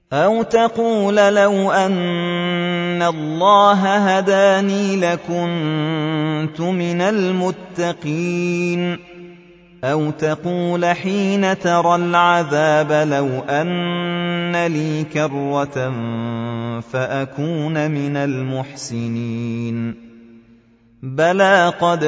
أَوْ تَقُولَ لَوْ أَنَّ اللَّهَ هَدَانِي لَكُنتُ مِنَ الْمُتَّقِينَ أَوْ تَقُولَ حِينَ تَرَى الْعَذَابَ لَوْ أَنَّ لِي كَرَّةً فَأَكُونَ مِنَ الْمُحْسِنِينَ بَلَىٰ قَدْ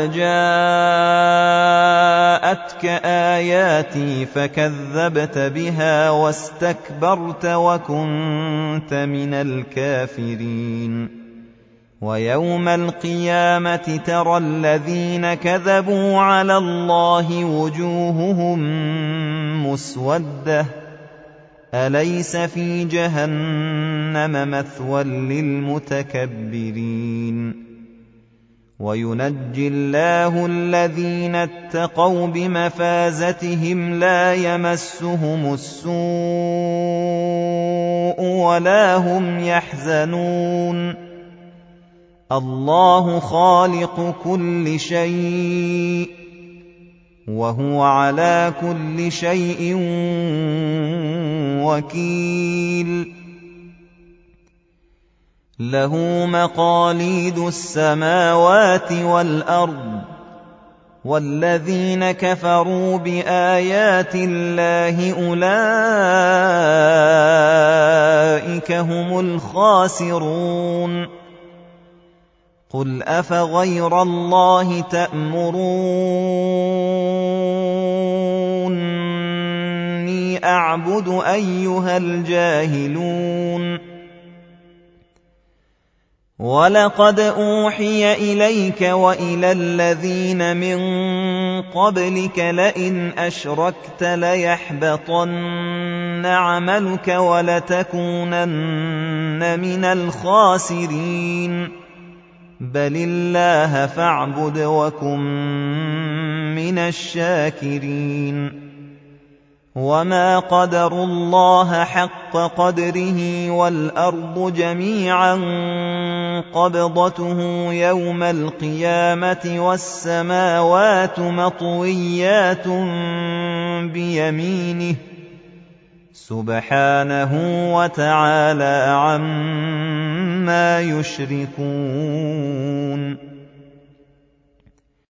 جَاءَتْكَ آيَاتِي فَكَذَّبْتَ بِهَا وَاسْتَكْبَرْتَ وَكُنتَ مِنَ الْكَافِرِينَ وَيَوْمَ الْقِيَامَةِ تَرَى الَّذِينَ كَذَبُوا عَلَى اللَّهِ وُجُوهُهُم مُّسْوَدَّةٌ أَلَيْسَ فِي جَهَنَّمَ مَثْوًى لِّلْمُتَكَبِّرِينَ وَيُنَجِّي اللَّهُ الَّذِينَ اتَّقَوْا بِمَفَازَتِهِمْ لَا يَمَسُّهُمُ السُّوءُ وَلَا هُمْ يَحْزَنُونَ اللَّهُ خَالِقُ كُلِّ شَيْءٍ وَهُوَ عَلَى كُلِّ شَيْءٍ وَكِيلٌ لَهُ مَقَالِيدُ السَّمَاوَاتِ وَالْأَرْضِ وَالَّذِينَ كَفَرُوا بِآيَاتِ اللَّهِ أُولَئِكَ هُمُ الْخَاسِرُونَ قُلْ أَفَغَيْرَ اللَّهِ تَأْمُرُونِّي أَعْبُدُ أَيُّهَا الْجَاهِلُونَ وَلَقَدْ أُوحِيَ إِلَيْكَ وَإِلَى الَّذِينَ مِن قَبْلِكَ لَئِنْ أَشْرَكْتَ لَيَحْبَطَنَّ عَمَلُكَ وَلَتَكُونَنَّ مِنَ الْخَاسِرِينَ بَلِ اللَّهَ فَاعْبُدْ وَكُن مِّنَ الشَّاكِرِينَ وَمَا قَدَرُوا اللَّهَ حَقَّ قَدْرِهِ وَالْأَرْضُ جَمِيعًا قَبْضَتُهُ يَوْمَ الْقِيَامَةِ وَالسَّمَاوَاتُ مَطْوِيَّاتٌ بِيَمِينِهِ سُبْحَانَهُ وَتَعَالَىٰ عَمَّا يُشْرِكُونَ